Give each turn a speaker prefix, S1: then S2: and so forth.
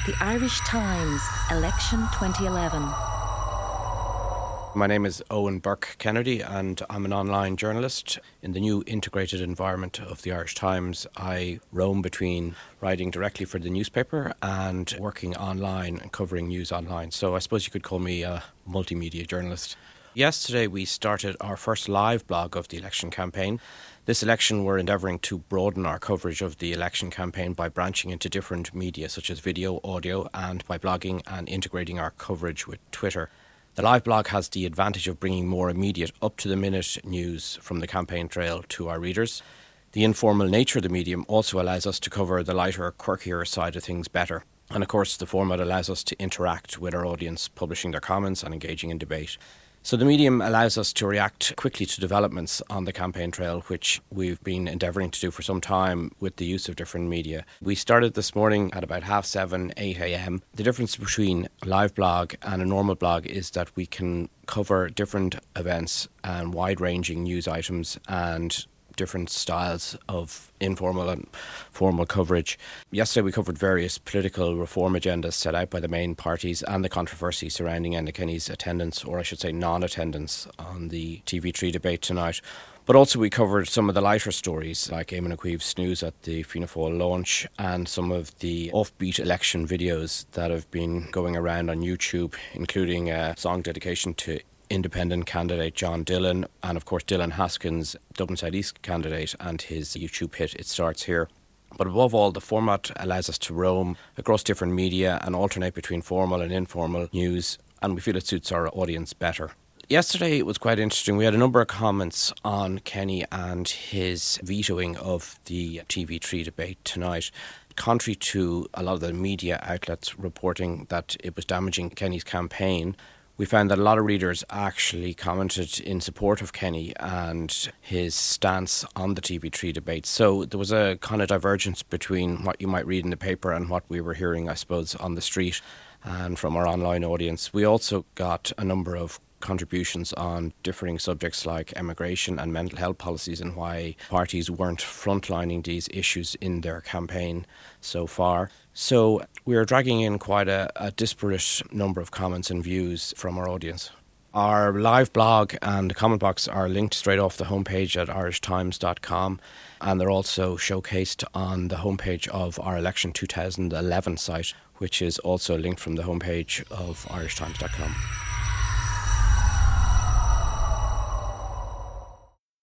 S1: The Irish Times, Election 2011.
S2: My name is Owen Burke Kennedy and I'm an online journalist. In the new integrated environment of the Irish Times, I roam between writing directly for the newspaper and working online and covering news online. So I suppose you could call me a multimedia journalist. Yesterday we started our first live blog of the election campaign. This election we're endeavouring to broaden our coverage of the election campaign by branching into different media such as video, audio and by blogging and integrating our coverage with Twitter. The live blog has the advantage of bringing more immediate, up-to-the-minute news from the campaign trail to our readers. The informal nature of the medium also allows us to cover the lighter, quirkier side of things better. And of course, the format allows us to interact with our audience, publishing their comments and engaging in debate. So the medium allows us to react quickly to developments on the campaign trail, which we've been endeavouring to do for some time with the use of different media. We started this morning at about 7:30, 8 a.m. The difference between a live blog and a normal blog is that we can cover different events and wide-ranging news items and different styles of informal and formal coverage. Yesterday we covered various political reform agendas set out by the main parties and the controversy surrounding Enda Kenny's attendance, or I should say non-attendance, on the TV3 debate tonight. But also we covered some of the lighter stories like Eamon O'Keefe's snooze at the Fianna Fáil launch and some of the offbeat election videos that have been going around on YouTube, including a song dedication to independent candidate John Dillon and of course Dylan Haskins, Dublin South East candidate, and his YouTube hit It Starts Here. But above all, the format allows us to roam across different media and alternate between formal and informal news, and we feel it suits our audience better. Yesterday it was quite interesting. We had a number of comments on Kenny and his vetoing of the TV3 debate tonight. Contrary to a lot of the media outlets reporting that it was damaging Kenny's campaign, we found that a lot of readers actually commented in support of Kenny and his stance on the TV3 debate. So there was a kind of divergence between what you might read in the paper and what we were hearing, I suppose, on the street and from our online audience. We also got a number of contributions on differing subjects like immigration and mental health policies and why parties weren't frontlining these issues in their campaign so far. So we're dragging in quite a disparate number of comments and views from our audience. Our live blog and comment box are linked straight off the homepage at irishtimes.com, and they're also showcased on the homepage of our Election 2011 site, which is also linked from the homepage of irishtimes.com.